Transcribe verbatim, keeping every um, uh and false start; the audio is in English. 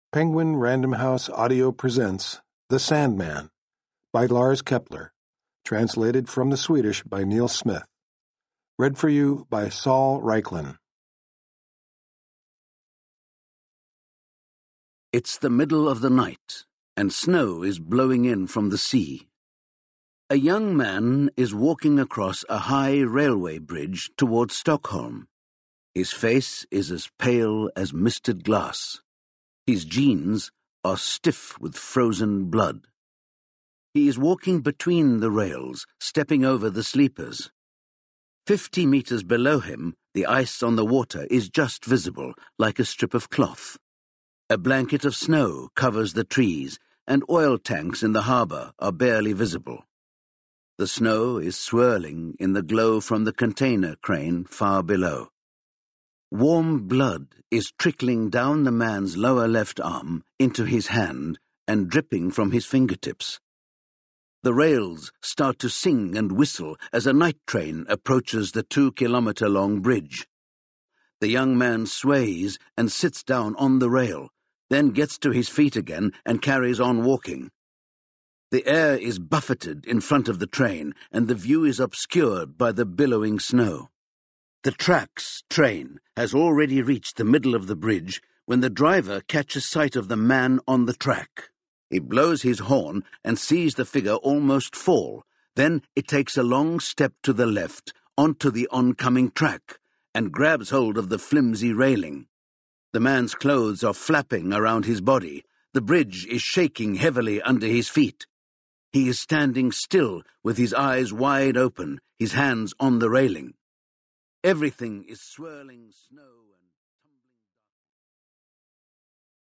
Penguin Random House Audio presents The Sandman by Lars Kepler, translated from the Swedish by Neil Smith. Read for you by Saul Reiklin. It's the middle of the night, and snow is blowing in from the sea. A young man is walking across a high railway bridge towards Stockholm. His face is as pale as misted glass. His jeans are stiff with frozen blood. He is walking between the rails, stepping over the sleepers. Fifty meters below him, the ice on the water is just visible, like a strip of cloth. A blanket of snow covers the trees, and oil tanks in the harbour are barely visible. The snow is swirling in the glow from the container crane far below. Warm blood is trickling down the man's lower left arm into his hand and dripping from his fingertips. The rails start to sing and whistle as a night train approaches the two-kilometre-long bridge. The young man sways and sits down on the rail, then gets to his feet again and carries on walking. The air is buffeted in front of the train, and the view is obscured by the billowing snow. The Trax train has already reached the middle of the bridge when the driver catches sight of the man on the track. He blows his horn and sees the figure almost fall. Then it takes a long step to the left, onto the oncoming track, and grabs hold of the flimsy railing. The man's clothes are flapping around his body. The bridge is shaking heavily under his feet. He is standing still with his eyes wide open, his hands on the railing. Everything is swirling snow and